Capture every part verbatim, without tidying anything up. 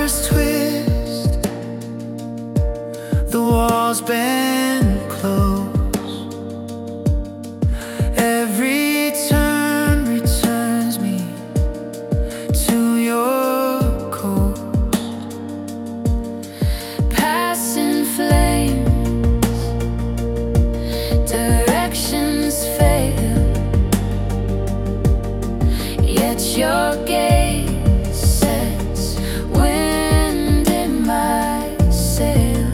corners twist, the walls bend close. Every turn returns me to your coast. Passing flames, directions fail, yet your gaze sets wind in my sail.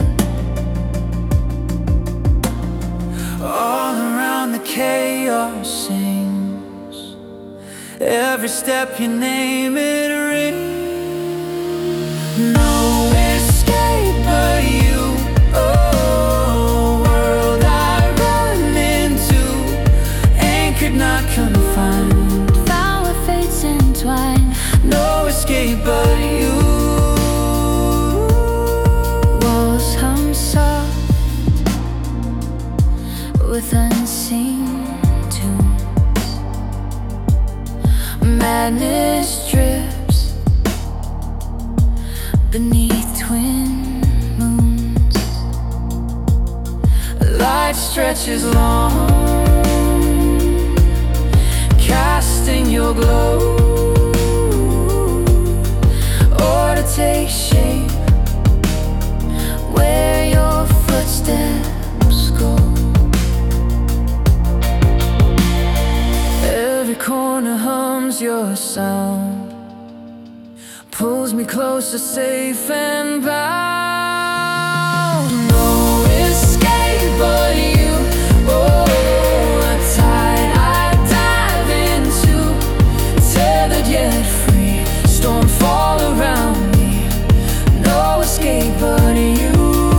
All around the chaos sings, every step you name it rings. No escape but you, oh, world I run into, anchored not confined, Found with fates entwined. no escape but you. Walls hum soft with unseen tunes. Madness drips beneath twin moons. Light stretches long, casting your glow, or to take shape where your footsteps go. Every corner hums your sound, pulls me closer, safe and bound. No escape but you, oh, a tide I dive into, tethered yet free, storm fall around me, no escape but you.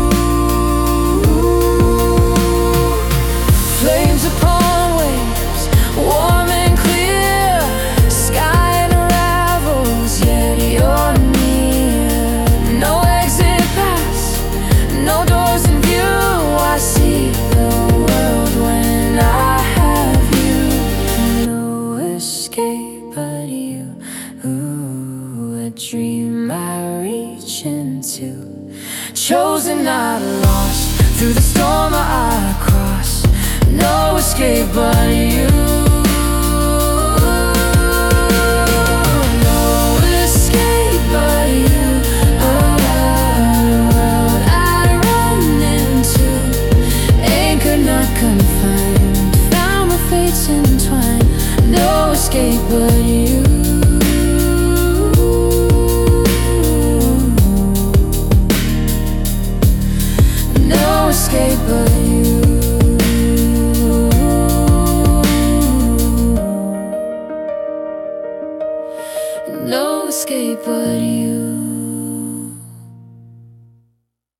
Flames upon waves, warm and clear, sky unravels, yet you're near. No exit pass, no doors in view, I see the world when I have you. No escape but you, ooh, a dream I reach into, chosen not lost, through the storm I cross. No escape but you.